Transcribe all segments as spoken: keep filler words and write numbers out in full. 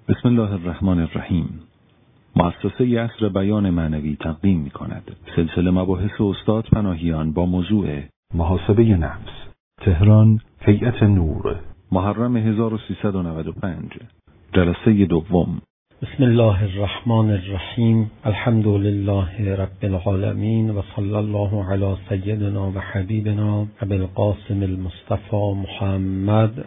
بسم الله الرحمن الرحیم. مؤسسه یسر بیان معنوی تقدیم می کند سلسله مباحث استاد پناهیان با موضوع محاسبه نفس، تهران، هیئت نور، محرم هزار و سیصد و نود و پنج، جلسه دوم. بسم الله الرحمن الرحیم. الحمد لله رب العالمین و صلی الله علی سیدنا و حبیبنا ابی القاسم المصطفى محمد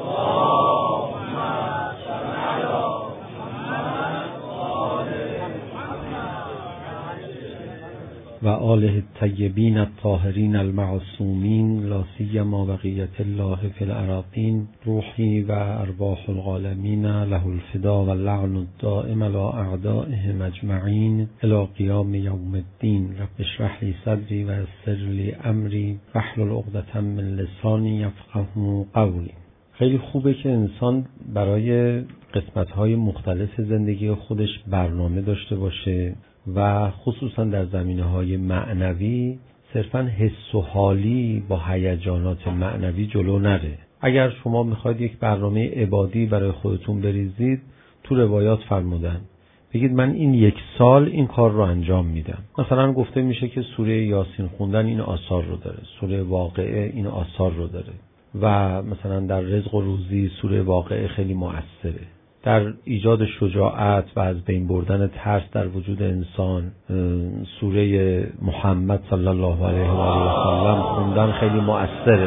و آله الطیبین الطاهرین المعصومین، لا سیما بقیة الله فی الأراضین. روحی و ارواح العالمین له الفدا و اللعن الدائم علی اعدائهم اجمعین الی قیام یوم الدین. رب اشرح لی صدری و یسر لی امری واحلل عقدة من لسانی یفقهوا قولی. خیلی خوبه که انسان برای قسمت‌های مختلف زندگی خودش برنامه داشته باشه و خصوصا در زمینه‌های معنوی صرفاً حس و حالی با هیجانات معنوی جلو نره. اگر شما میخواید یک برنامه عبادی برای خودتون بریزید، تو روایات فرمودن بگید من این یک سال این کار رو انجام میدم. مثلا گفته میشه که سوره یاسین خوندن این آثار رو داره، سوره واقعه این آثار رو داره، و مثلا در رزق و روزی سوره واقعه خیلی مؤثره. در ایجاد شجاعت و از بین بردن ترس در وجود انسان سوره محمد صلی الله علیه و آله و سلم خوندن خیلی مؤثره.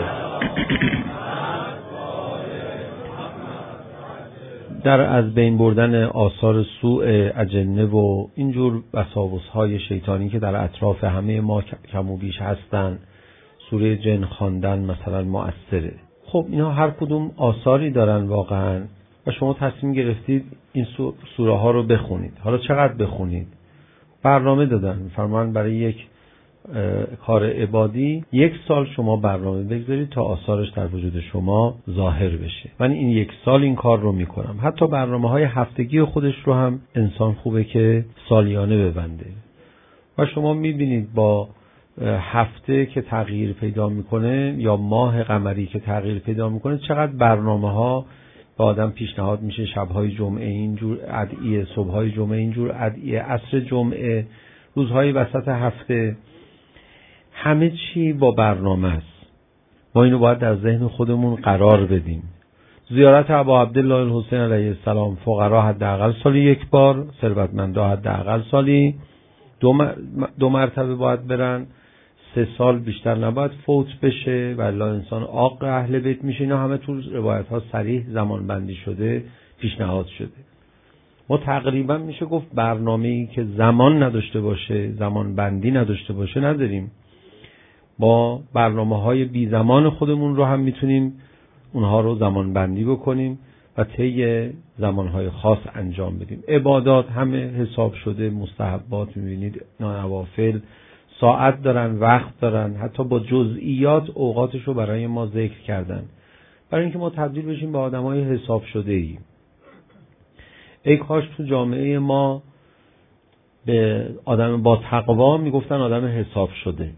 در از بین بردن آثار سوء اجنه و اینجور وساوس‌های شیطانی که در اطراف همه ما کم و بیش هستن، سوره جن خواندن مثلا مؤثره. خب اینا هر کدوم آثاری دارن واقعا و شما تصمیم گرفتید این سوره ها رو بخونید. حالا چقدر بخونید؟ برنامه دادن فرمان برای یک کار عبادی یک سال شما برنامه بگذارید تا آثارش در وجود شما ظاهر بشه. من این یک سال این کار رو میکنم. حتی برنامه های هفتگی خودش رو هم انسان خوبه که سالیانه ببنده و شما میبینید با هفته که تغییر پیدا میکنه یا ماه قمری که تغییر پیدا میکنه چقدر برنامه ها با آدم پیشنهاد میشه. شبهای جمعه اینجور ادعیه، صبحهای جمعه اینجور ادعیه، عصر جمعه، روزهای وسط هفته، همه چی با برنامه است. ما اینو باید در ذهن خودمون قرار بدیم. زیارت ابا عبدالله الحسین علیه السلام، فقرا حداقل سالی یک بار، ثروتمندا حداقل سالی دو, م... دو مرتبه باید برن. سه سال بیشتر نباید فوت بشه و الا انسان عاق اهل بیت میشه. اینا همه تو روایت ها صریح زمان بندی شده، پیشنهاد شده. ما تقریبا میشه گفت برنامه‌ای که زمان نداشته باشه، زمان بندی نداشته باشه نداریم. با برنامه‌های بی زمان خودمون رو هم میتونیم اونها رو زمان بندی بکنیم و طی زمانهای خاص انجام بدیم. عبادات همه حساب شده، مستحبات میبینید، نوافل ساعت دارن، وقت دارن، حتی با جزئیات اوقاتش رو برای ما ذکر کردن برای اینکه ما تبدیل بشیم به آدمای حساب شده ای. ای کاش تو جامعه ما به آدم با تقوا میگفتن آدم حساب شده،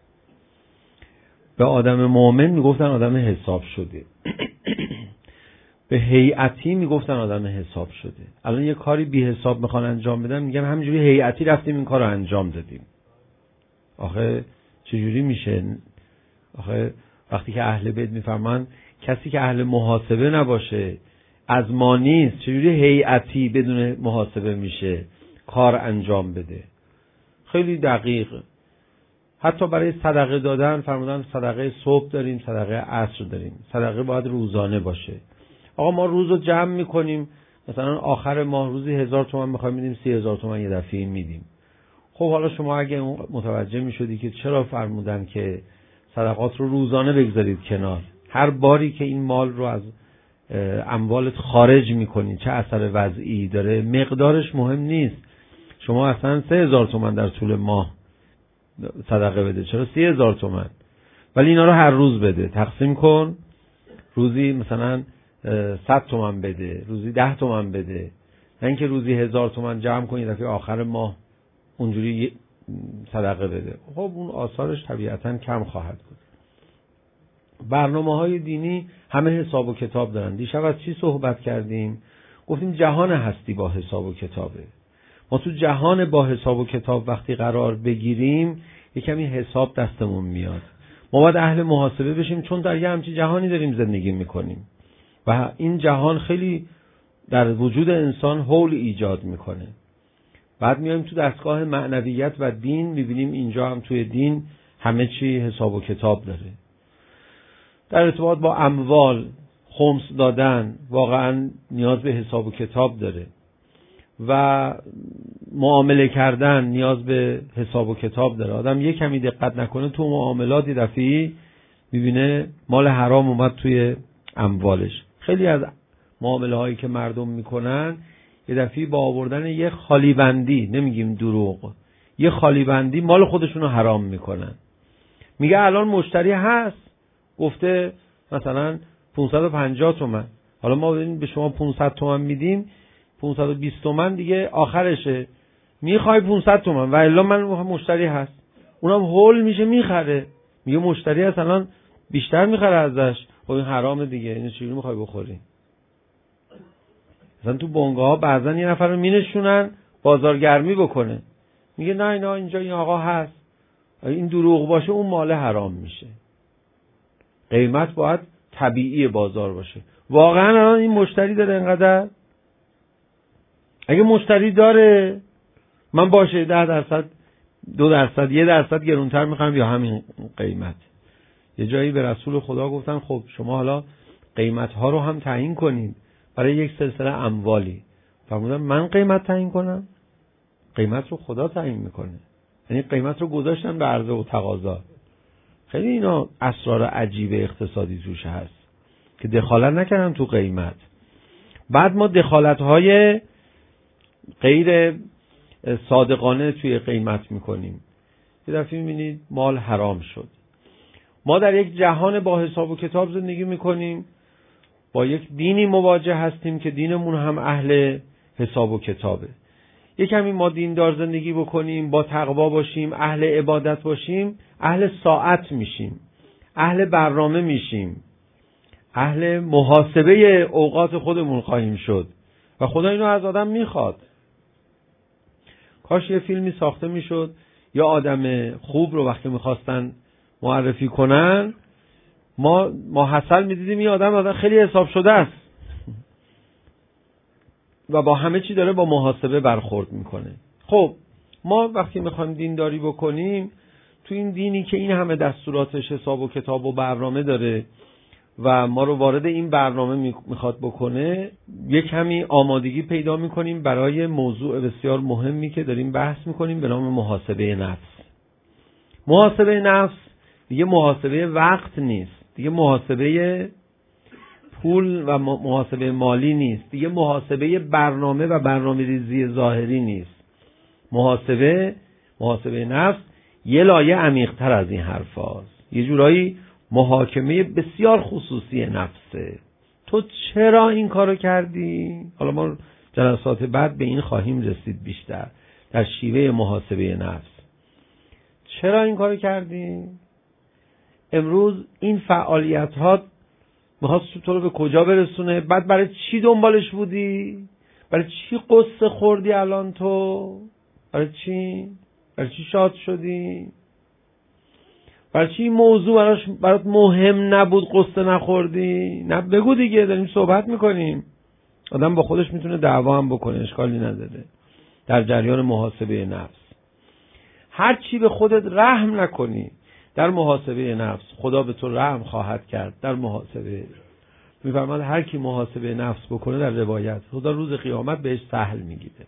به آدم مؤمن میگفتن آدم حساب شده، به هیئتی میگفتن آدم حساب شده. الان یه کاری بی حساب میخوان انجام بدن، میگن همینجوری هیئتی رفتیم این کارو انجام دادیم. آخه چجوری میشه؟ آخه وقتی که اهل بیت میفرمان کسی که اهل محاسبه نباشه از ما نیست، چجوری هیئتی بدون محاسبه میشه کار انجام بده؟ خیلی دقیق. حتی برای صدقه دادن فرمودن صدقه صبح داریم، صدقه عصر داریم. صدقه باید روزانه باشه. آقا ما روزو جمع میکنیم، مثلا آخر ماه روزی هزار تومان میخوایم میدیم، سی هزار تومان یه دفعه میدیم. خب حالا شما اگه متوجه میشدی که چرا فرمودن که صدقات رو روزانه بگذارید کنار، هر باری که این مال رو از اموالت خارج میکنی چه اثر وضعی داره، مقدارش مهم نیست. شما اصلا سه هزار تومان در طول ماه صدقه بده، چرا سی هزار تومان؟ ولی اینا رو هر روز بده، تقسیم کن، روزی مثلا صد تومان بده، روزی ده تومان بده، نه اینکه روزی هزار تومان جمع کنی دفعه آخر ماه اونجوری صدقه بده. خب اون آثارش طبیعتاً کم خواهد بود. برنامه‌های دینی همه حساب و کتاب دارن. دیشب از چی صحبت کردیم؟ گفتیم جهان هستی با حساب و کتابه. ما تو جهان با حساب و کتاب وقتی قرار بگیریم یه کمی حساب دستمون میاد. ما باید اهل محاسبه بشیم، چون در یه همچین جهانی داریم زندگی میکنیم و این جهان خیلی در وجود انسان حول ایجاد میکنه. بعد میایم تو دستگاه معنویت و دین، میبینیم اینجا هم توی دین همه چی حساب و کتاب داره. در ارتباط با اموال، خمس دادن واقعا نیاز به حساب و کتاب داره و معامله کردن نیاز به حساب و کتاب داره. آدم یک کمی دقت نکنه تو معاملاتی دفعی میبینه مال حرام اومد توی اموالش. خیلی از معامله هایی که مردم میکنن یه دفعی با آوردن یه خالی بندی، نمیگیم دروغ، یه خالی بندی مال خودشونو حرام میکنن. میگه الان مشتری هست، گفته مثلا پانصد و پنجاه تومن، حالا ما به شما پانصد تومن میدیم، پانصد و بیست تومن دیگه آخرشه، میخوای پانصد تومن و الا من مشتری هست. اونم هول میشه میخره، میگه مشتری هست الان بیشتر میخره ازش. خب این حرامه دیگه، اینو چجوری میخوای بخوری؟ مثلا تو بنگاه ها بعضن یه نفر رو مینشونن بازارگرمی بکنه، میگه نه نه اینجا این آقا هست، این دروغ باشه اون مال حرام میشه. قیمت باید طبیعی بازار باشه. واقعا الان این مشتری داره اینقدر؟ اگه مشتری داره من باشه ده درصد دو درصد یه درصد گرونتر میخوام یا همین قیمت. یه جایی به رسول خدا گفتن خب شما حالا قیمت ها رو هم تعیین کنید برای یک سلسله اموالی. فرمودن من قیمت تعیین کنم؟ قیمت رو خدا تعیین میکنه. یعنی قیمت رو گذاشتن به عرضه و تقاضا. خیلی اینا اسرار عجیب اقتصادی توش هست که دخالت نکردن تو قیمت. بعد ما دخالت های غیر صادقانه توی قیمت میکنیم. یه دفعه میبینید مال حرام شد. ما در یک جهان با حساب و کتاب زندگی میکنیم، با یک دینی مواجه هستیم که دینمون هم اهل حساب و کتابه. یک کمی ما دیندار زندگی بکنیم، با تقوا باشیم، اهل عبادت باشیم، اهل ساعت میشیم، اهل برنامه میشیم، اهل محاسبه اوقات خودمون خواهیم شد و خدا اینو از آدم میخواد. کاش یه فیلمی ساخته میشد یا آدم خوب رو وقتی میخواستن معرفی کنن ما ماحصل میدیدیم یه آدم آدم خیلی حساب شده است و با همه چی داره با محاسبه برخورد میکنه. خب ما وقتی میخوایم دینداری بکنیم، تو این دینی که این همه دستوراتش حساب و کتاب و برنامه داره و ما رو وارد این برنامه میخواد بکنه، یک کمی آمادگی پیدا میکنیم برای موضوع بسیار مهمی که داریم بحث میکنیم به نام محاسبه نفس. محاسبه نفس دیگه محاسبه وقت نیست، دیگه محاسبه پول و محاسبه مالی نیست، دیگه محاسبه برنامه و برنامه ریزی ظاهری نیست. محاسبه محاسبه نفس یه لایه عمیق‌تر از این حرف هاست. یه جورایی محاکمه بسیار خصوصی نفسه. تو چرا این کارو کردی؟ حالا ما جلسات بعد به این خواهیم رسید بیشتر در شیوه محاسبه نفس. چرا این کارو کردی؟ امروز این فعالیت ها میخواست تو رو به کجا برسونه؟ بعد برای چی دنبالش بودی؟ برای چی قصه خوردی الان تو؟ برای چی؟ برای چی شاد شدی؟ برای چی این موضوع براش برات مهم نبود قصه نخوردی؟ نه بگو دیگه، داریم صحبت میکنیم. آدم با خودش میتونه دعوا هم بکنه، اشکالی نداره در جریان محاسبه نفس. هر چی به خودت رحم نکنی در محاسبه نفس خدا به تو رحم خواهد کرد. در محاسبه میفرماد هر کی محاسبه نفس بکنه در روایت خدا روز قیامت بهش سهل میگیره.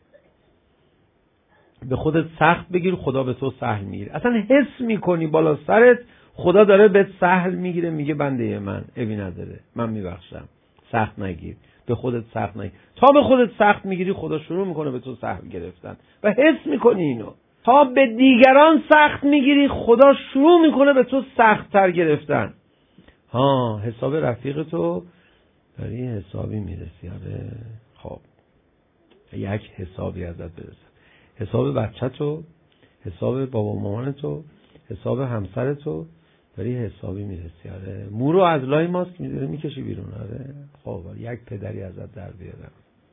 به خودت سخت بگیر خدا به تو سهل میگیره. اصلا حس میکنی بالا سرت خدا داره بهت سهل میگیره، میگه بنده من عیبی نداره من میبخشم، سخت نگیر. به خودت سخت نگیر. تا به خودت سخت میگیری خدا شروع میکنه به تو سهل گرفتن و حس میکنی اینو. تا به دیگران سخت میگیری خدا شروع میکنه به تو سخت تر گرفتن. ها حساب رفیق تو داری حسابی میرسی. آره خب یک حسابی ازت برسه. حساب بچه تو، حساب بابا مامان تو، حساب همسر تو داری حسابی میرسی. آره مو رو از لای ماست میداره میکشی بیرون. آره خب یک پدری ازت در بیارم.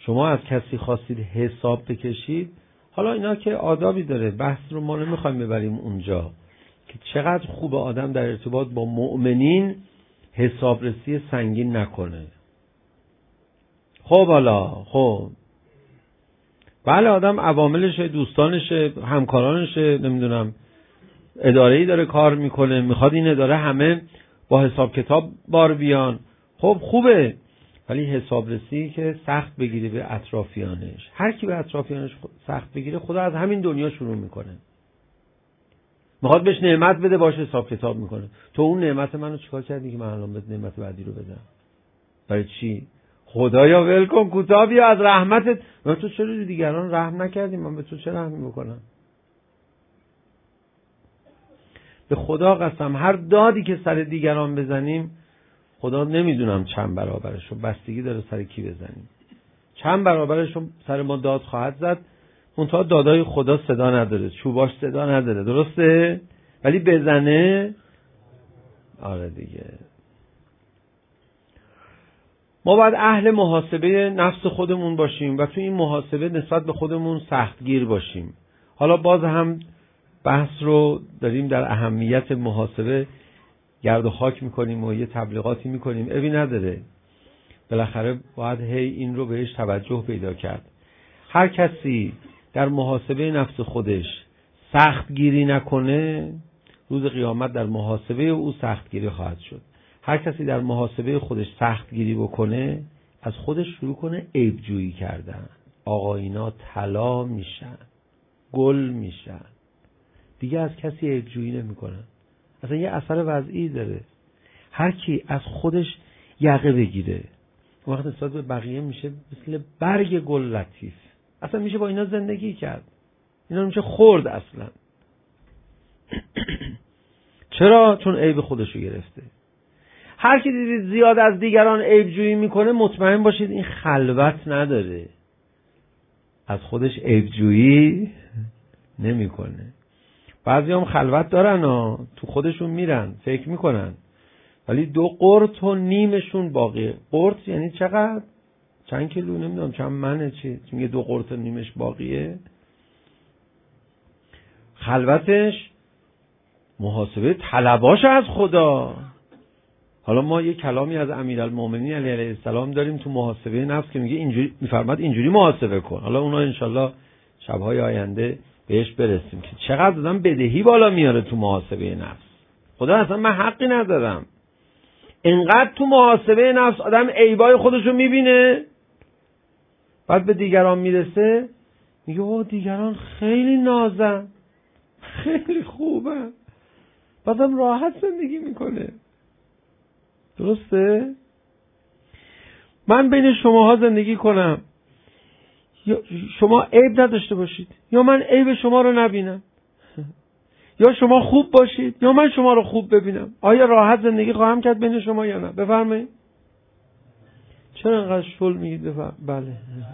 شما از کسی خواستید حساب بکشید، حالا اینا که آدابی داره، بحث رو ما نمیخوایم ببریم اونجا که چقدر خوب آدم در ارتباط با مؤمنین حسابرسی سنگین نکنه. خب حالا خب بله آدم عواملشه، دوستانشه، همکارانشه، نمیدونم اداره‌ای داره کار میکنه، میخواد این اداره همه با حساب کتاب بار بیان، خب خوبه، ولی حسابرسی که سخت بگیره به اطرافیانش، هر کی به اطرافیانش سخت بگیره خدا از همین دنیا شروع میکنه، میخواد بهش نعمت بده باشه حساب کتاب میکنه. تو اون نعمت منو چیکار کردی که من الان بهت نعمت بعدی رو بدم؟ برای چی؟ خدایا ول کن، کوتاه بیا از رحمتت. من تو چرا دیگران رحم نکردی؟ من به تو چه رحمی بکنم؟ به خدا قسم هر دادی که سر دیگران بزنیم خدا نمیدونم چند برابرش رو، بستگی داره سر کی بزنیم، چند برابرش رو سر ما داد خواهد زد. منتها دادای خدا صدا نداره، چوباش صدا نداره، درسته؟ ولی بزنه آره دیگه. ما باید اهل محاسبه نفس خودمون باشیم و تو این محاسبه نسبت به خودمون سختگیر باشیم. حالا باز هم بحث رو داریم در اهمیت محاسبه گرد و خاک میکنیم و یه تبلیغاتی میکنیم، ابی نداره، بالاخره باید هی این رو بهش توجه پیدا کرد. هر کسی در محاسبه نفس خودش سختگیری نکنه، روز قیامت در محاسبه او سختگیری خواهد شد. هر کسی در محاسبه خودش سختگیری بکنه، از خودش شروع کنه عیب جویی کردن، آقا اینا طلا میشن، گل میشن، دیگه از کسی عیب جویی نمیکنن. اصلا یه اثر وضعی داره. هر کی از خودش یقه بگیره وقت نسبت به بقیه میشه مثل برگ گل لطیف، اصلا میشه با اینا زندگی کرد، اینا میشه خورد اصلا. چرا؟ چون عیب خودشو گرفته. هر کی دیدید زیاد از دیگران عیب جویی میکنه، مطمئن باشید این خلوت نداره، از خودش عیب جویی نمیکنه. بعضی هم خلوت دارن ها، تو خودشون میرن فکر میکنن، ولی دو قرط و نیمشون باقیه. قرط یعنی چقدر؟ چند کیلو؟ نمیدونم چند منه چی میگه دو قرط و نیمش باقیه. خلوتش محاسبه طلباش از خدا. حالا ما یه کلامی از امیرالمومنین علیه السلام داریم تو محاسبه نفس که میگه اینجوری، میفرماد اینجوری محاسبه کن. حالا اونا انشالله شبهای آینده بهش برسیم که چقدر آدم بدهی بالا میاره تو محاسبه نفس. خدا اصلا من حقی ندارم. انقدر تو محاسبه نفس آدم عیبای خودشو میبینه، بعد به دیگران میرسه میگه اوه دیگران خیلی نازن، خیلی خوبه، بعدم راحت زندگی میکنه. درسته؟ من بین شماها زندگی کنم، یا شما عیب نداشته باشید یا من عیب شما رو نبینم، یا شما خوب باشید یا من شما رو خوب ببینم، آیا راحت زندگی خواهم کرد بین شما یا نه؟ بفرمایید. چرا انقدر شل میگید؟ بفرمایید. بله.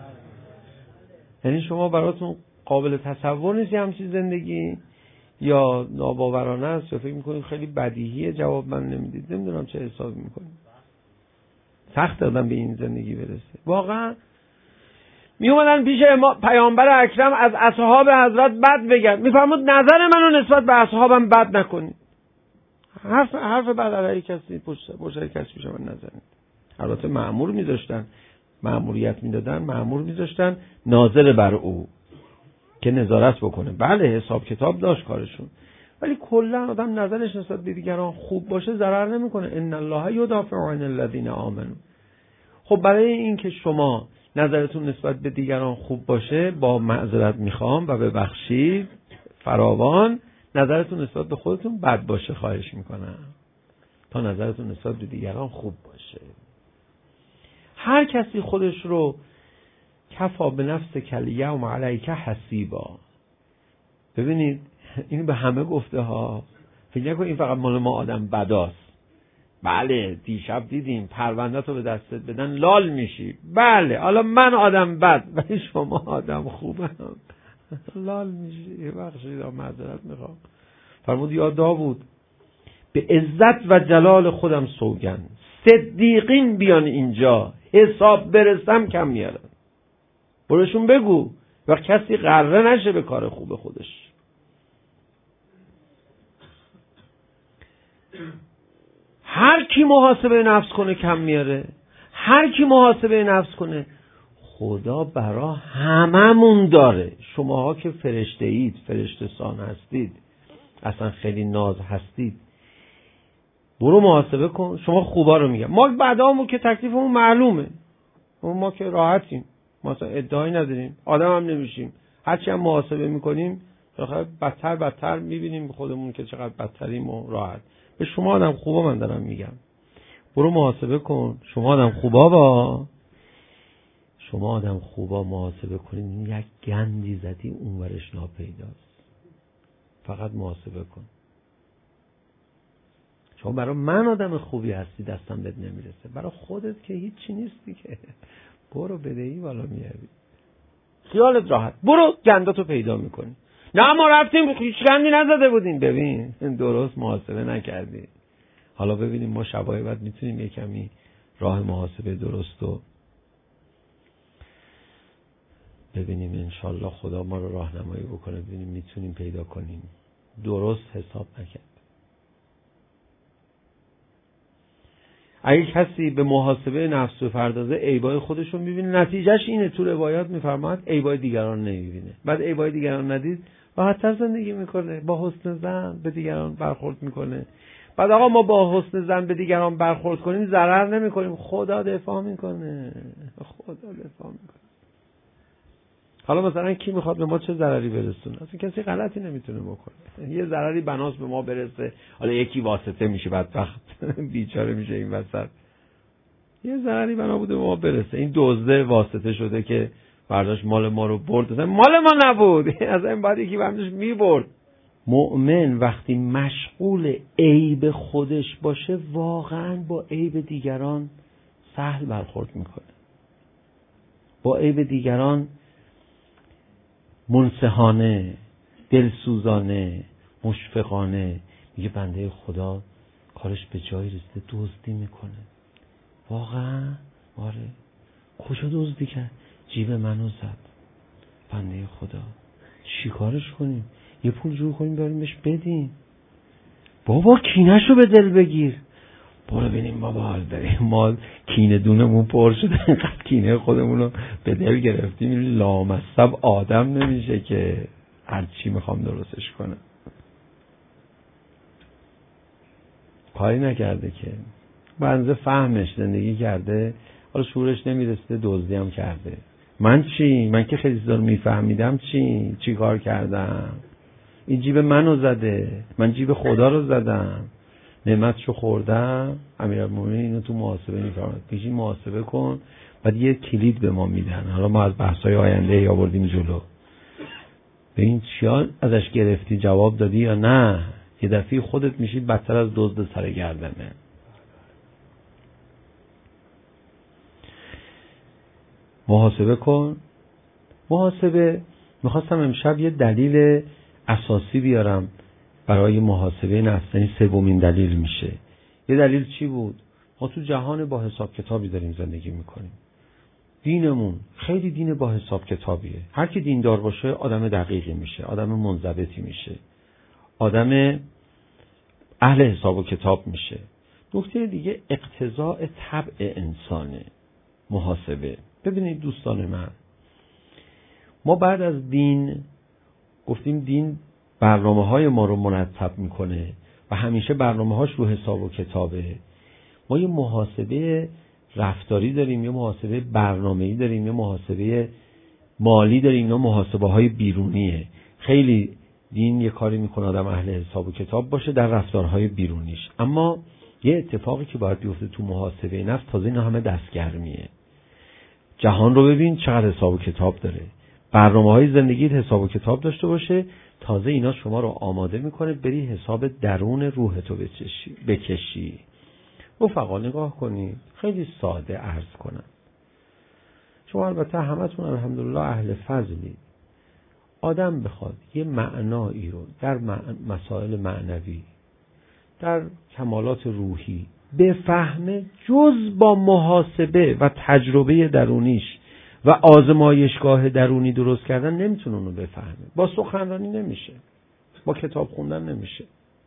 یعنی شما براتون قابل تصور نیست همچین زندگی، یا ناباورانه است، یا فکر میکنید خیلی بدیهیه جواب من نمیدید؟ نمیدونم چه حسابی میکنید. سخت آدم به این زندگی برسه. واقعا می اومدن پیش پیامبر اکرم از اصحاب حضرت بد بگن، میفرمود نظر منو نسبت به اصحابم بد نکنید. حرف حرف بد علیه کسی پشت پشت کسی پیش من نزنید. البته مأمور میذاشتن، مأموریت میدادن، مأمور میذاشتن ناظر بر او که نظارت بکنه. بله حساب کتاب داشت کارشون، ولی کلا آدم نظرش نسبت به دیگران خوب باشه ضرر نمیکنه. ان الله یدافع عن الذین آمنوا. خب برای این که شما نظرتون نسبت به دیگران خوب باشه، با معذرت میخوام و ببخشید فراوان، نظرتون نسبت به خودتون بد باشه خواهش میکنم تا نظرتون نسبت به دیگران خوب باشه. هر کسی خودش رو کفا به نفس کلیوم علیک حسیبا. ببینید این به همه گفته ها، فکر نکن این فقط مال ما آدم بداست. بله دیشب دیدیم پرونده تو به دستت بدن لال میشی، بله حالا من آدم بد ولی شما آدم خوبم لال میشی. بخشید معذرت میخوام. فرمود یا داوود به عزت و جلال خودم سوگند، صدیقین بیان اینجا، حساب برسم کم میارن. برشون بگو و کسی غره نشه به کار خوب خودش. هر کی محاسبه نفس کنه کم میاره، هر کی محاسبه نفس کنه خدا برا هممون داره. شماها که فرشته اید، فرشته سان هستید، اصلا خیلی ناز هستید، برو محاسبه کن. شما خوبا رو میگم، ما بعدامون که تکلیفمون معلومه، ما که راحتیم، ما اصلا ادعایی نداریم، آدم هم نمیشیم. هرچی هم محاسبه میکنیم بدتر بدتر میبینیم خودمون که چقدر بدتریم و راحت. به شما آدم خوبا من دارم میگم برو محاسبه کن. شما آدم خوبا با شما آدم خوبا محاسبه کنید، یک گندی زدی اونورش ناپیداست. فقط محاسبه کن. شما برای من آدم خوبی هستی، دستم بهت نمیرسه، برای خودت که هیچی نیستی که. برو بدهی بالا میاری، خیالت راحت، برو گنداتو پیدا میکنی. نه ما رفتیم هیچ گندی نزده بودیم. ببین درست محاسبه نکردی. حالا ببینیم ما شبای بعد میتونیم یک کمی راه محاسبه درستو ببینیم، انشالله خدا ما رو راهنمایی بکنه، ببینیم میتونیم پیدا کنیم. درست حساب نکرد. اگه کسی به محاسبه نفس بپردازه عیبای خودش رو میبینه، نتیجهش اینه تو روایات میفرماد عیبای دیگران نمیبینه. بعد عیبای دیگران ندید راحت‌تر زندگی میکنه، با حسن ظن به دیگران برخورد میکنه. بعد آقا ما با حسن ظن به دیگران برخورد کنیم ضرر نمیکنیم، خدا دفاع میکنه، خدا دفاع میکنه. حالا مثلا کی میخواد به ما چه ضرری برسونه؟ اصلا کسی غلطی نمیتونه بکنه. یه ضرری بناس به ما برسه، حالا یکی واسطه میشه، بدبخت بیچاره میشه این وسط. یه ضرری بنا بوده به ما برسه، این دزده واسطه شده که برداشت مال ما رو برد، مثلا مال ما نبود، از این بعد یکی برداشت میبرد. مؤمن وقتی مشغول عیب خودش باشه واقعا با عیب دیگران سهل برخورد میکنه، با عیب دیگران منصحانه، دلسوزانه، مشفقانه میگه بنده خدا کارش به جایی رسیده دزدی میکنه. واقعا آره، کجا دزدی کرد؟ جیب منو زد. بنده خدا چی کارش کنیم؟ یه پول جور کنیم بریم بهش بدیم. بابا کینه‌شو به دل بگیر. برو ببینیم بابا حال داریم، ما کینه دونمون پر شده، اینقدر کینه خودمونو به دل گرفتیم، این لامصب آدم نمیشه که هر چی میخوام درستش کنم. کاری نکرده که بنزه فهمش زندگی کرده، حالا شعورش نمیرسته، دزدی هم کرده. من چی؟ من که خیلی زیاد میفهمیدم چی؟ چی کار کردم؟ این جیب منو زده، من جیب خدا رو زدم، نعمتشو خوردم. امیرالمومنین اینو تو محاسبه میفرماد، پیشین محاسبه کن. بعد یه کلید به ما میدن، حالا ما از بحث‌های آینده یا آوردیم جلو. به این چیا ازش گرفتی؟ جواب دادی یا نه؟ یه دفعه خودت میشید بدتر از دزد سر گردنه. محاسبه کن. محاسبه میخواستم امشب یه دلیل اساسی بیارم برای محاسبه نفس، یعنی سومین دلیل میشه. یه دلیل چی بود؟ ما تو جهان با حساب کتابی داریم زندگی میکنیم. دینمون خیلی دین با حساب کتابیه. هر کی دیندار باشه آدم دقیقی میشه، آدم منضبطی میشه، آدم اهل حساب و کتاب میشه. نکته دیگه اقتضاء طبع انسانه. محاسبه. ببینید دوستان من، ما بعد از دین گفتیم دین برنامه های ما رو مرتب میکنه و همیشه برنامه هاش رو حساب و کتابه. ما یه محاسبه رفتاری داریم، یه محاسبه برنامه‌ای داریم، یه محاسبه مالی داریم، یه محاسبه های بیرونیه. خیلی دین یه کاری میکنه آدم اهل حساب و کتاب باشه در رفتارهای بیرونیش. اما یه اتفاقی که باید بیفته تو محاسبه نفس، تازه اینا همه دستگرمیه. جهان رو ببین چقدر حساب و کتاب داره، برنامه‌های زندگیت حساب و کتاب داشته باشه، تازه اینا شما رو آماده میکنه بری حساب درون روحتو بکشی بکشی. رفقا نگاه کنید، خیلی ساده عرض کنم. شما البته همتون الحمدلله اهل فضلی. آدم بخواد یه معنایی رو در مسائل معنوی، در کمالات روحی بفهمه، جز با محاسبه و تجربه درونیش و آزمایشگاه درونی درست کردن نمیتونه اونو بفهمه. با سخنرانی نمیشه، با کتاب خوندن نمیشه.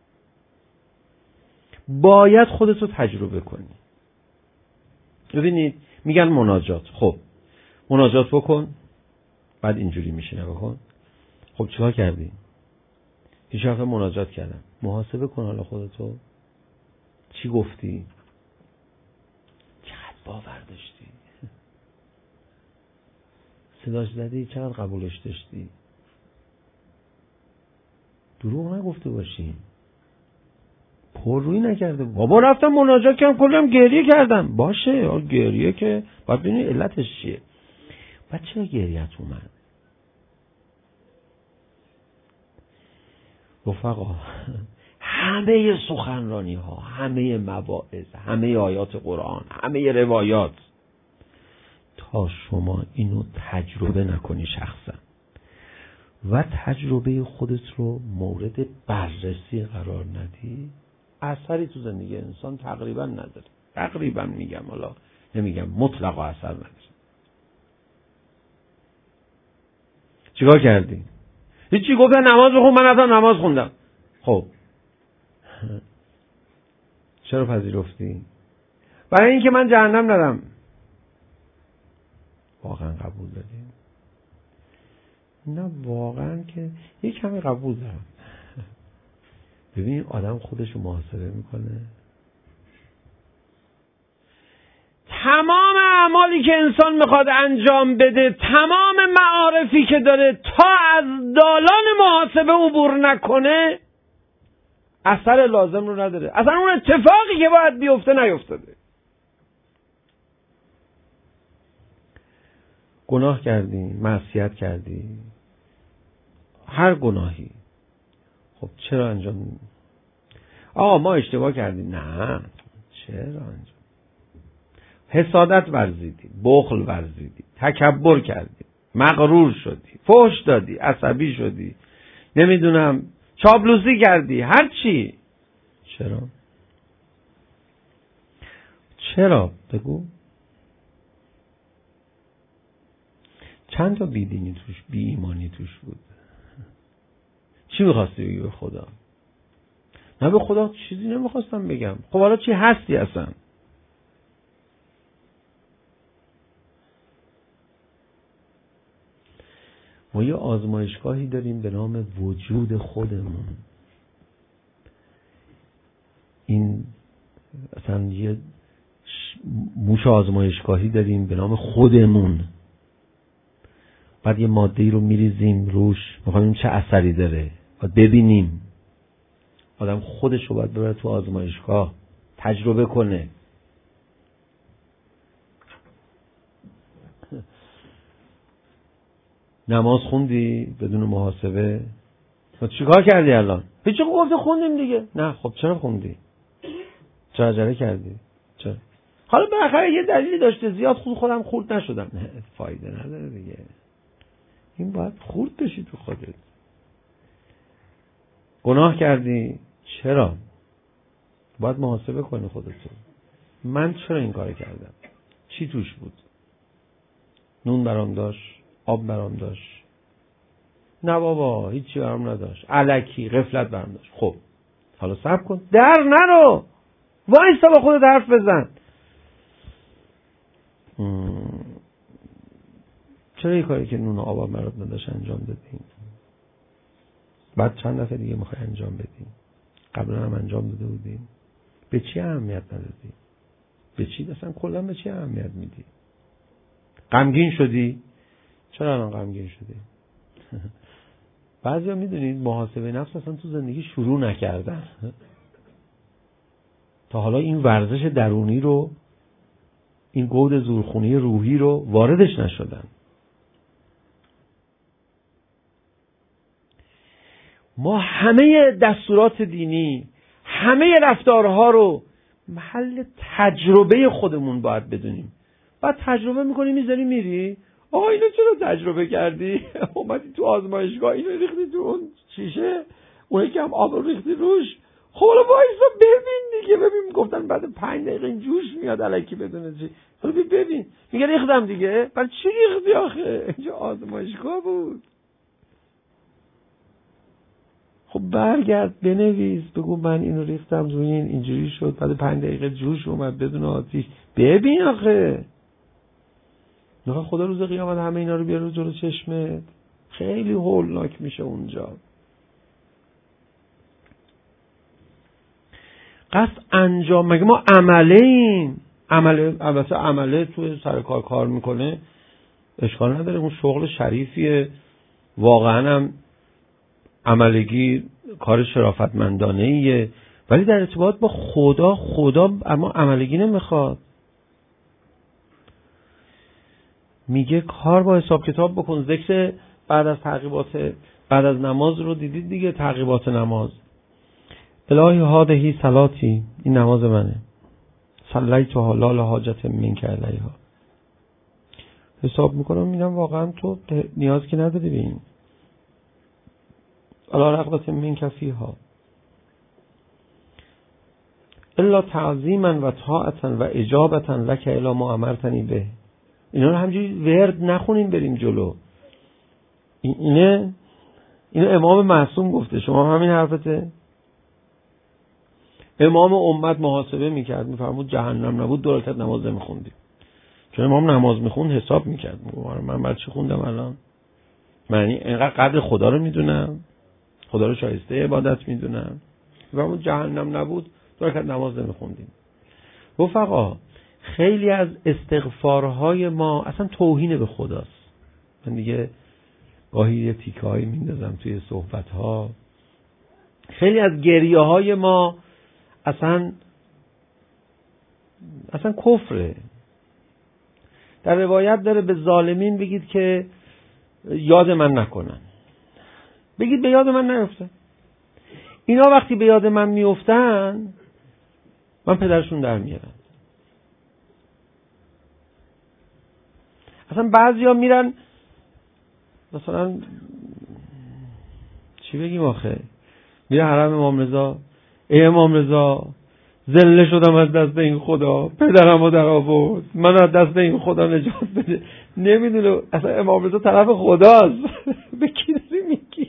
باید خودتو تجربه کنی. ببینید میگن مناجات. خب مناجات بکن، بعد اینجوری میشه نبکن. خب چیکار کردی؟ هیچ وقت مناجات کردم. محاسبه کن حالا خودتو. چی گفتی؟ چقدر باور داشتی؟ صداش زدی؟ چقدر قبولش داشتی؟ دروغ نگفته باشی. پر روی نکرده. بابا رفتم مناجات کردم کلم گریه کردم. باشه گریه که باید ببینی علتش چیه. بعد چرا گریه‌ت اومد؟ رفقا همه سخنرانی ها، همه مواعظ، همه آیات قرآن، همه روایات، تا شما اینو تجربه نکنی شخصا و تجربه خودت رو مورد بررسی قرار ندی، اثری تو زندگی انسان تقریبا نداره. تقریبا میگم، حالا نمیگم مطلق اثر نداره. چیکار کردی؟ هیچی. گفتن نماز بخون، من رفتم نماز خوندم. خب چرا پذیرفتی؟ برای اینکه من جهنم نرم. واقعا قبول داری؟ نه واقعا که یک کمی قبول دارم. ببین آدم خودشو محاسبه میکنه. تمام اعمالی که انسان میخواد انجام بده، تمام معارفی که داره، تا از دالان محاسبه عبور نکنه اثر لازم رو نداره. اصلا اون اتفاقی که باید بیفته نیفتاده. گناه کردی، معصیت کردی، هر گناهی. خب چرا انجام؟ آقا ما اشتباه کردیم. نه چرا انجام؟ حسادت ورزیدی، بخل ورزیدی، تکبر کردی، مغرور شدی، فحش دادی، عصبی شدی، نمیدونم چاپلوسی کردی، هر چی. چرا؟ چرا؟ بگو. چند تا بیدینی توش، بی ایمانی توش بود. چی میخواستی بگی به خدا؟ نه به خدا چیزی نمیخواستم بگم. خب حالا چی هستی اصلا؟ ما یه آزمایشگاهی داریم به نام وجود خودمون. این اصلا یه موش آزمایشگاهی داریم به نام خودمون. بعد یه ماده‌ای رو میریزیم روش، میخوایم چه اثری داره، باید ببینیم. آدم خودش رو باید ببره تو آزمایشگاه تجربه کنه. نماز خوندی بدون محاسبه؟ خب چیکار کردی الان؟ هیچی. گفتی خوندیم دیگه. نه خب چرا خوندی؟ چرا عجله کردی؟ چرا؟ حالا بالاخره یه دلیلی داشته. زیاد خود خودم خورد نشدم. نه فایده نداره دیگه. این باید خورد بشی تو خودت. گناه کردی؟ چرا؟ باید محاسبه کنی خودتو. من چرا این کار کردم؟ چی توش بود؟ نون برام داشت؟ آب برام داشت؟ نه بابا هیچی برام نداشت. الکی غفلت برام داشت. خب حالا صبر کن، در نرو، وایسا با خودت حرف بزن. مم. چرا یه کاری که نون و آب برات نداشت انجام دادی؟ بعد چند دفعه دیگه میخوای انجام بدی؟ قبلا هم انجام داده بودی؟ به چی اهمیت ندادی؟ به چی اصلا کلا به چی اهمیت میدی؟ غمگین شدی؟ چرا الان غمگین شدی؟ بعضیا میدونید محاسبه نفس اصلا تو زندگی شروع نکردن. تا حالا این ورزش درونی رو، این گود زورخونی روحی رو واردش نشدن. ما همه دستورات دینی، همه رفتارها رو محل تجربه خودمون باید بدونیم. بعد تجربه میکنی میذاری میری. آقا اینو چرا تجربه کردی؟ اومدی تو آزمایشگاه اینو ریختی تو اون شیشه، اون یکی هم آب رو ریختی روش. خب حالا وایسا ببین دیگه، ببین گفتن بعد پنج دقیقه این جوش میاد الکی بدون چی. حالا ببین میگه ریختم دیگه. بعد چی ریختی آخه؟ اینجا آزمایشگاه بود. خب برگرد بنویس بگو من اینو ریختم روی این اینجوری شد، بعد پنج دقیقه جوش اومد بدون آتیش. ببین آخه نخواه خدا روز قیامت همه اینا رو بیاره جلو چشمت، خیلی هولناک میشه اونجا. قصد انجام، مگه ما عمله ایم؟ عمله، البته عمله توی سر کار کار میکنه اشکال نداره، اون شغل شریفیه، واقعا هم عملگی کار شرافتمندانه ایه، ولی در ارتباط با خدا، خدا اما عملگی نمیخواد. میگه کار با حساب کتاب بکن. ذکر بعد از تعقیبات بعد از نماز رو دیدید دیگه، تعقیبات نماز. الهی هادهی صلاتی، این نماز منه، صلیت و حلال حاجت منک الیها. حساب میکنم میگم واقعا تو نیاز که نداری به این، الا رغبت منک فیها الا تعظیما و طاعتا و اجابتا لک الی ما امرتنی به. اینا رو همجوری ورد نخونیم بریم جلو. اینه اینو امام معصوم گفته، شما همین حرفته؟ امام امت محاسبه میکرد، میفرمود جهنم نبود دو رکعت نماز نمیخوندی. چون امام نماز میخوند حساب میکرد، میگه من بعد چی خوندم الان؟ معنی اینقدر قدر خدا رو میدونم، خدا رو شایسته عبادت میدونم. میفرمود جهنم نبود دو رکعت نماز نمیخوندیم. رفقا خیلی از استغفارهای ما اصلا توهین به خداست. من دیگه گاهی یه تیکه‌هایی میندازم توی صحبت‌ها. خیلی از گریه های ما اصلا اصلا کفره. در روایت داره به ظالمین بگید که یاد من نکنن، بگید به یاد من نیفتن. اینا وقتی به یاد من میفتن من پدرشون در میارم. اصلا بعضیا میرن مثلا چی بگیم آخه، میره حرم امام رضا، ای امام رضا ذله شدم از دست این خدا، پدرمو در آورد، من از دست این خدا نجات بده. نمیدونه اصلا امام رضا طرف خداست. به کی داری میگی؟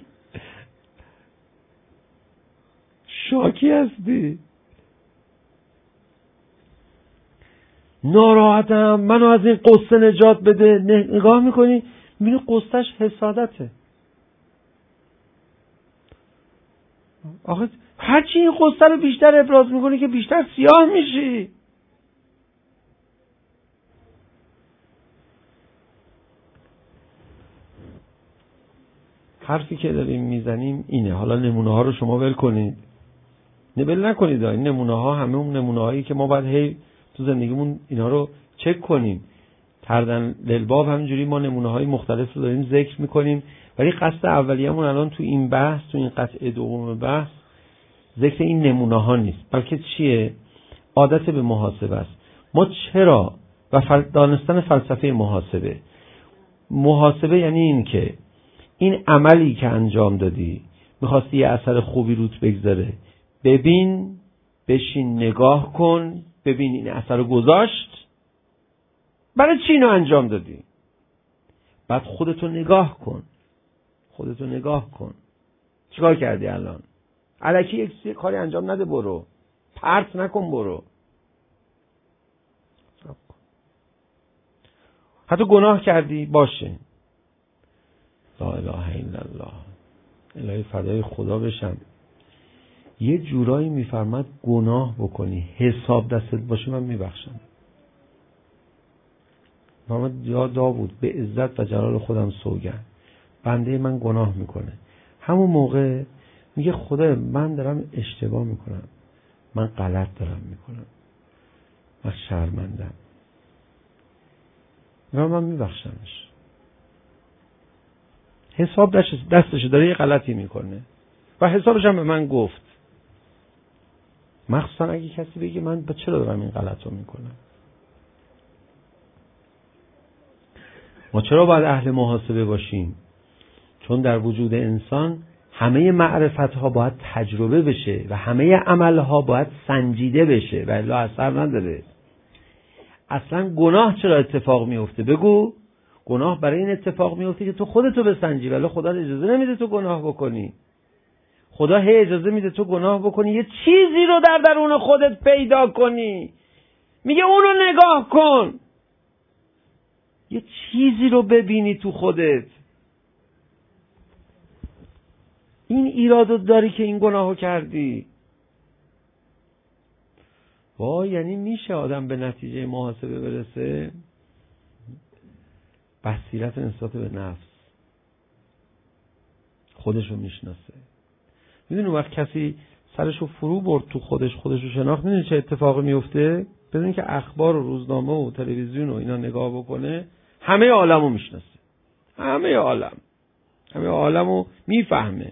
شاکی هستی؟ ناراحتم، منو از این قصه نجات بده. نگاه میکنی میبینی قصهش حسادته. آخه هرچی این قصه رو بیشتر ابراز میکنی که بیشتر سیاه میشی. حرفی که داریم میزنیم اینه. حالا نمونه ها رو شما ول کنید، نبل نکنید. این نمونه ها همه اون نمونه هایی که ما باید هی تو زندگیمون اینا رو چک کنیم. تردن للباب همینجوری ما نمونه های مختلف رو داریم ذکر میکنیم، ولی قصد اولیه‌مون الان تو این بحث، تو این قطعه دوم بحث، ذکر این نمونه ها نیست، بلکه چیه؟ عادت به محاسبه است. ما چرا و فل... دانستن فلسفه محاسبه. محاسبه یعنی این که این عملی که انجام دادی میخواستی یه اثر خوبی روت بگذاره، ببین، بشین نگاه کن، ببین این اثر رو گذاشت، برای چی اینو انجام دادی؟ بعد خودتو نگاه کن، خودتو نگاه کن چیکار کردی الان؟ الکی یک کاری انجام نده، برو پرت نکن، برو. حتی گناه کردی باشه، لا اله الا الله، الهی فدای خدا بشم. یه جورایی میفرماد گناه بکنی حساب دستت باشه من میبخشم. فرمود یا داوود به عزت و جلال خودم سوگند، بنده من گناه میکنه. همون موقع میگه خدا من دارم اشتباه میکنم، من غلط دارم میکنم، من شرمندم، و من میبخشمش. حساب دستش داره یه غلطی میکنه و حسابش هم به من گفت. مخصوصا اگه کسی بگه من چرا دارم این غلط رو میکنم. ما چرا باید اهل محاسبه باشیم؟ چون در وجود انسان همه معرفت ها باید تجربه بشه و همه عمل ها باید سنجیده بشه و الا اثر نداره. اصلا گناه چرا اتفاق میفته؟ بگو. گناه برای این اتفاق میفته که تو خودتو بسنجی، ولی خدا اجازه نمیده تو گناه بکنی. خدا هی اجازه میده تو گناه بکنی، یه چیزی رو در درون خودت پیدا کنی، میگه اونو نگاه کن، یه چیزی رو ببینی تو خودت. این ایرادو داری که این گناهو کردی. وای، یعنی میشه آدم به نتیجه محاسبه برسه؟ بصیرت نسبت به نفس، خودشو میشناسه. میدونی وقت کسی سرشو فرو برد تو خودش، خودشو شناخت، میدونی چه اتفاقی میفته؟ بدون که اخبار و روزنامه و تلویزیون و اینا نگاه بکنه، همه عالمو میشناسه، همه عالم همه عالمو میفهمه،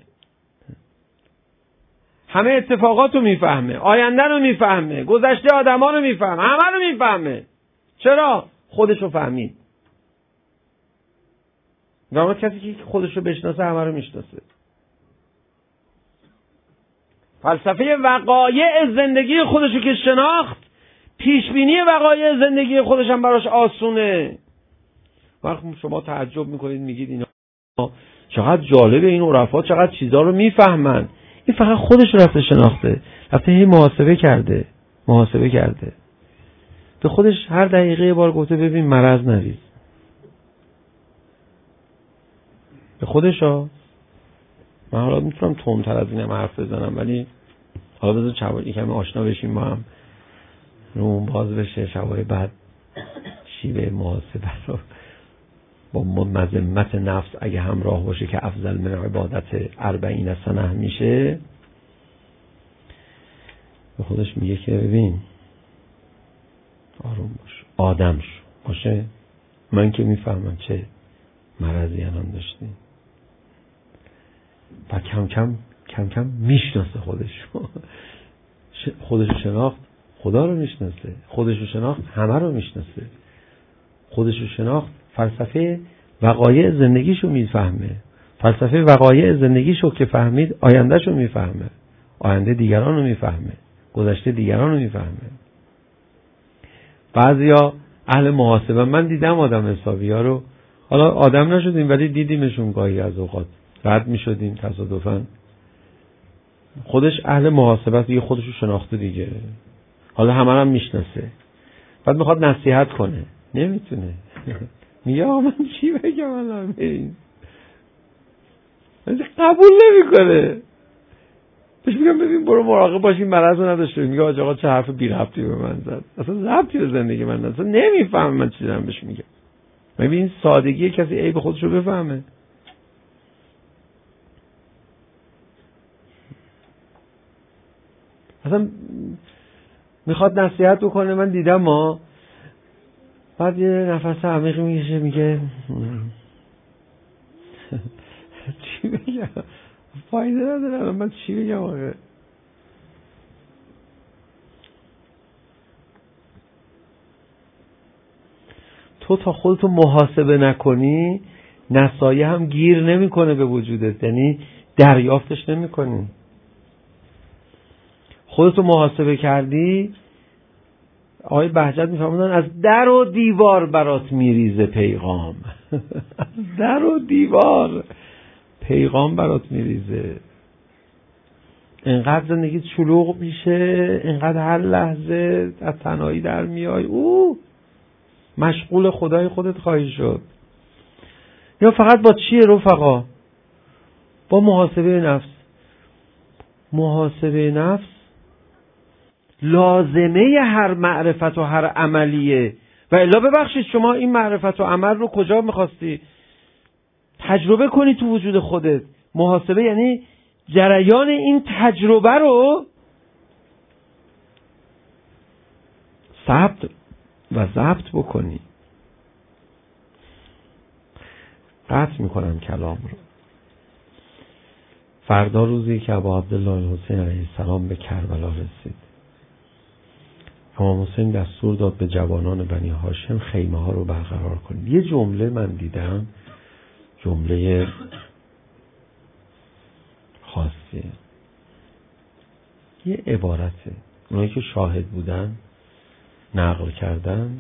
همه اتفاقاتو میفهمه، آینده رو میفهمه، گذشته آدما رو میفهمه، همه رو میفهمه. چرا؟ خودشو فهمید. واقعا کسی که خودشو بشناسه همه رو میشناسه. فلسفه وقایع زندگی خودشو که شناخت، پیشبینی وقایع زندگی خودش هم براش آسونه. وقتی شما تعجب میکنید میگید اینا چقدر جالبه، این عرفا چقدر چیزا رو میفهمن، این فقط خودش رفته شناخته، رفته هی محاسبه کرده محاسبه کرده به خودش هر دقیقه یه بار گفته ببین مرض نریز. به خودش ها. من حالا میتونم تندتر از اینم حرف بزنم، ولی حالا بذار شبای یکم آشنا بشیم، ما هم روم باز بشه، شبای بعد شیوه محاسبه رو با مذمت نفس اگه همراه باشه که افضل من عبادت اربعین سنه میشه، به خودش میگه که ببین آروم باش، آدم شو باشه، من که میفهمم چه مرضی الان داشتی. و کم کم کم کم میشناسه خودش خودشو شناخت خدا رو میشناسه، خودشو شناخت همه رو میشناسه، خودشو شناخت فلسفه وقایع زندگیشو میفهمه، فلسفه وقایع زندگیشو که فهمید آیندهشو میفهمه، آینده دیگران رو میفهمه، گذشته دیگران رو میفهمه. بعضیا اهل محاسبه، من دیدم آدم حسابی ها رو، حالا آدم نشدیم ولی دیدیمشون گاهی از اوقات، رد میشدیم تصادفاً. خودش اهل محاسبه است، دیگه خودشو شناخته دیگه، حالا همه هم میشناسه، بعد میخواد نصیحت کنه نمیتونه میگه آقا من چی بگم الان، قبول نمیکنه. بهش میگم ببین برو مراقب باشی مرض رو نداشته. میگه آقا چه حرف بی ربطی به من زد، اصلا ربطی به زندگی من نداره، اصلا نمیفهمم من چی دارم بهش میگم. ببین سادگی کسی عیب خودشو بفهمه. اصلا میخواد نصیحت بکنه، من دیدم ما بعد یه نفس عمیق میکشه میگه چی بگم، فایده نداره من چی بگم آقا. تو تا خودتو محاسبه نکنی نصایح هم گیر نمیکنه به وجودت، یعنی دریافتش نمیکنی. خودتو محاسبه کردی، آقای بهجت میفهمونن از در و دیوار برات میریزه پیغام از در و دیوار پیغام برات میریزه. انقدر زندگی شلوغ میشه، انقدر هر لحظه از تنهایی در میای، او مشغول خدای خودت خواهی شد. یا فقط با چیه رفقا؟ با محاسبه نفس. محاسبه نفس لازمه هر معرفت و هر عملیه. و الا ببخشید شما این معرفت و عمل رو کجا میخواستی تجربه کنی؟ تو وجود خودت. محاسبه یعنی جریان این تجربه رو ثبت و ضبط بکنی. قطع میکنم کلام رو. فردا روزی که ابا عبدالله الحسین علیه السلام به کربلا رسید، امام حسین دستور داد به جوانان بنی هاشم خیمه ها رو برقرار کنید. یه جمله من دیدم، جمله خاصیه. یه عبارته، اونایی که شاهد بودن نقل کردن،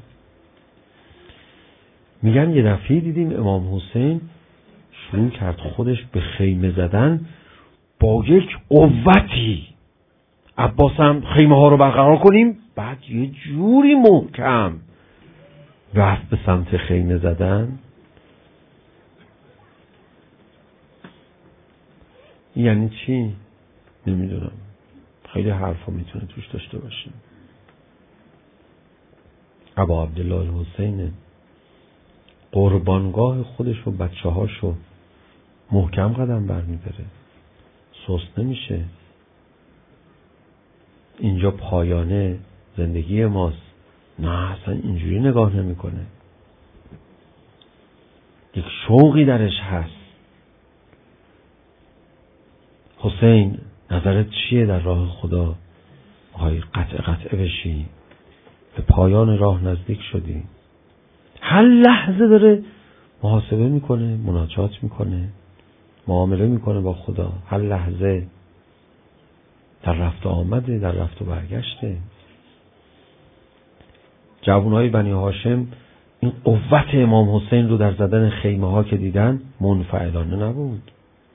میگن یه دفعه دیدیم امام حسین شروع کرد خودش به خیمه زدن با یک قوتی. عباس هم خیمه ها رو برقرار کنیم، بعد یه جوری محکم رفت به سمت خیمه زدن. یعنی چی؟ نمیدونم، خیلی حرفا میتونه توش داشته باشه. ابا عبدالله الحسین قربانگاه خودش و بچه هاشو محکم قدم برمیداره، سست نمیشه. اینجا پایانه زندگی ماست، نه اصلا اینجوری نگاه نمیکنه. یک شوقی درش هست. حسین نظرت چیه در راه خدا؟ میخوای قطع قطع بشی، به پایان راه نزدیک شدی. هر لحظه داره محاسبه میکنه، مناجات میکنه، معامله میکنه با خدا. هر لحظه در رفت و آمده، در رفت و برگشته. جوانای بنی هاشم این قوت امام حسین رو در زدن خیمه ها که دیدن منفعلانه نبود،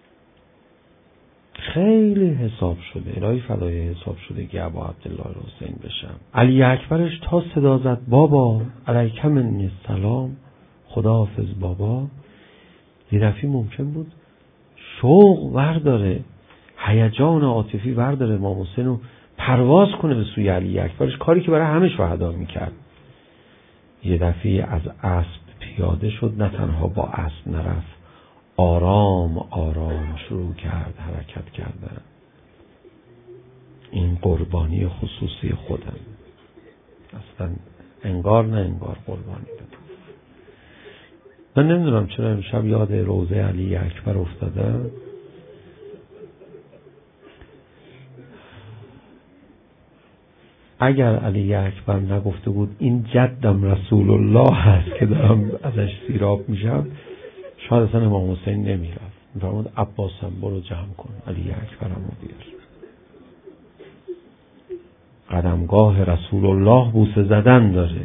خیلی حساب شده. الهی فدای حساب شده که ابا عبدالله الحسین بشم. علی اکبرش تا صدا زد بابا علیک منی السلام، خداحافظ بابا، یه دفعه ممکن بود شوق ورداره، هیجان عاطفی ورداره امام حسین رو پرواز کنه به سوی علی اکبرش، کاری که برای همه شهدا میکرد. یه دفعه از اسب پیاده شد، نه تنها با اسب نرفت، آرام آرام شروع کرد حرکت کردن. این قربانی خصوصی خودم، اصلا انگار نه انگار قربانی دادم. من نمیدونم چرا امشب یاد روضه علی اکبر افتادم. اگر علی اکبر نگفته بود این جدم رسول الله هست که دارم ازش سیراب میشم، شاید اصلا امام حسین نمیرفت. میفرمود عباسم برو جمع کن، علی اکبرم رو بیار. قدمگاه رسول الله بوسه زدن داره.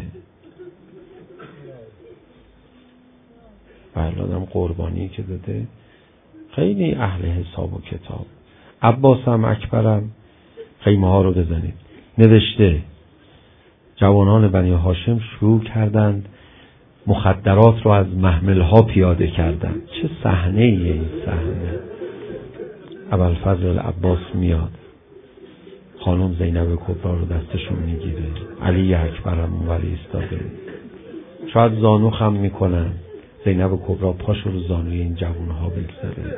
بلادم قربانی که داده خیلی اهل حساب و کتاب. عباسم اکبرم خیمه ها رو بزنید. نوشته جوانان بنی هاشم شروع کردند مخدرات رو از محمل ها پیاده کردن. چه صحنه ایه این صحنه. ابوالفضل العباس میاد، خانم زینب کبرا رو دستشون میگیره، علی اکبرم اونور ایستاده، شاید زانو خم میکنن، زینب کبرا پاشو رو زانوی این جوانها بگذاره.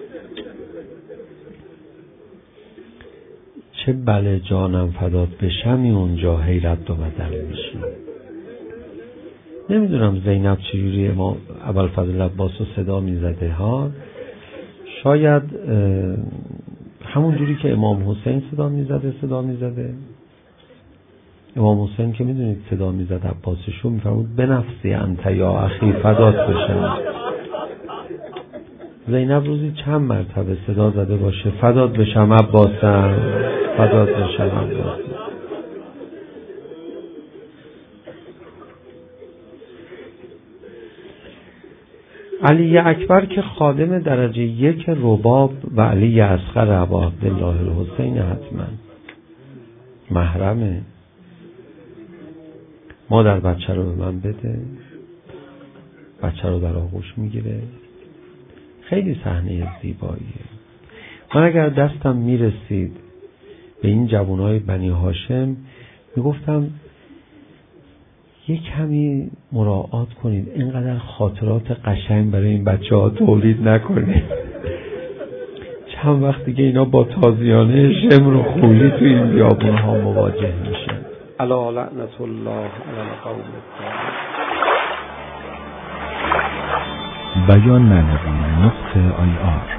چه بله جانم فدات بشمی اونجا حیرت و بدل میشی. نمیدونم زینب چجوری ما ابوالفضل عباس رو صدا میزده ها. شاید همون جوری که امام حسین صدا میزده صدا میزده. امام حسین که میدونید صدا میزد عباسشو، میفرمود بنفسی انت یا اخی فدات بشم. زینب روزی چند مرتبه صدا زده باشه فدات بشم عباسم، فدات بشم عباسم. علی اکبر که خادم درجه یک رباب و علی اصغر ابا عبدالله الحسین حتما محرمه. مادر بچه رو به من بده، بچه رو در آغوش میگیره. خیلی صحنه زیباییه. من اگر دستم میرسید به این جوانای بنی هاشم میگفتم یک کمی مراعات کنید، اینقدر خاطرات قشنگ برای این بچه ها تولید نکنید. چند وقت دیگه اینا با تازیانه شمر و خولی تو این بیابون ها مواجه میشن. الا لعنت الله علی القوم الظالمین. بیان معنوی نقطه آی آر